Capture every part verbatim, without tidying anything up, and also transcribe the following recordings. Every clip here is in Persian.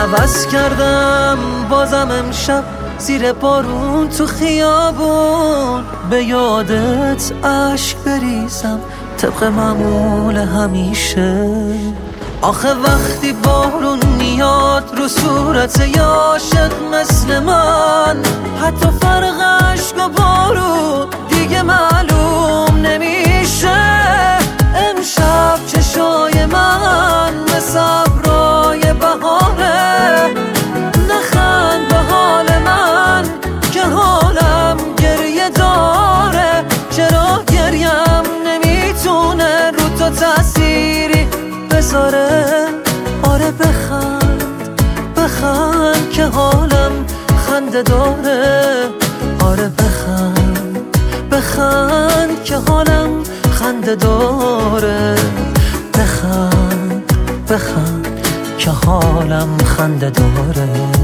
عوض کردم بازم امشب زیر بارون تو خیابون، به یادت عشق بریزم طبق معمول همیشه. آخه وقتی بارون میاد رو صورت یه عاشق مثل من، حتی فرق عشق و بارون دیگه معلوم نمیشه. امشب چشای من مثل ابرای بهاره، نخند به حال من که حالم گریه داره. چرا گریم نمیتونه رو تو تأثیری بذاره؟ آره بخند بخند که حالم خنده داره. آره بخند بخند که حالم خنده داره. بخند بخند که حالم خنده داره.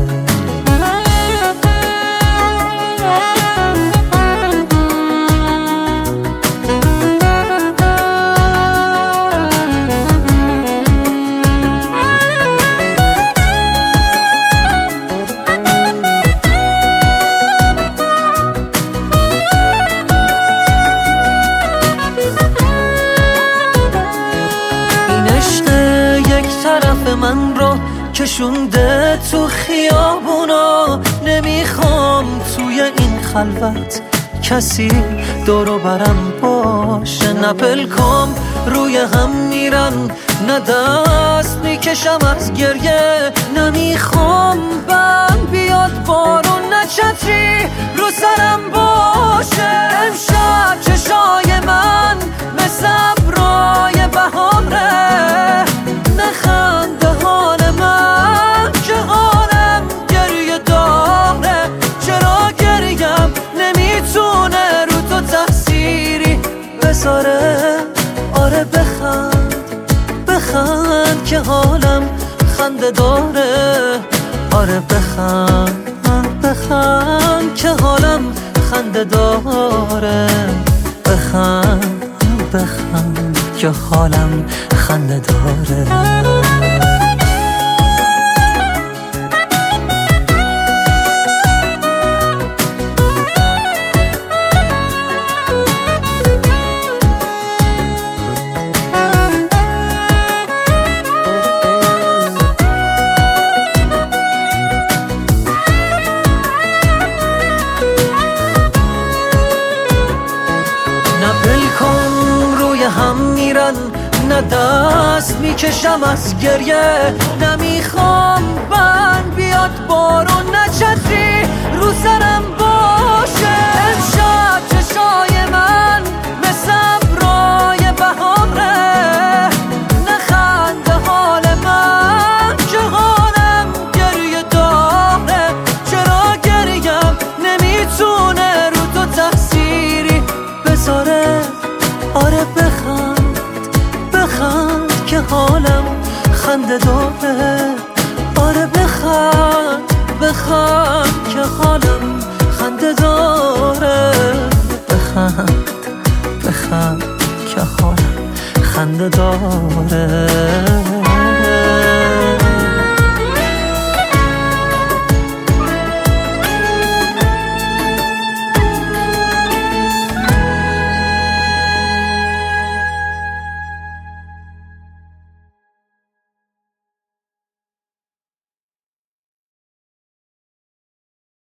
من رو کشونده تو خیابونا، نمیخوام توی این خلوت کسی دورو برم باشه. نه پلکام روی هم میرن، نه دست میکشم از گریه. نمیخوام بند بیاد بارون، نه چتری رو سرم باشه. امشب چشای من مثل ابرای بهاره، نخند به حال من که حالم گریه داره. چرا گریم نمیتونه رو تو تأثیری بذاره؟ آره بخند بخند که حالم خنده داره. آره بخند بخند که حالم خنده داره. بخند بخند که حالم خنده داره. هم میرن، نه دست میکشم از گریه. نمیخوام بند بیاد بارون، نه چتری رو سرم باشه. امشب چشای من مثل ابرای بهاره، نخند به حال من که حالم گریه داره. چرا گریم نمیتونه رو تو تأثیری بذاره؟ آره بخند بخند که حالم خنده داره. آره بخند بخند که حالم خنده داره. بخند بخند که حالم خنده داره.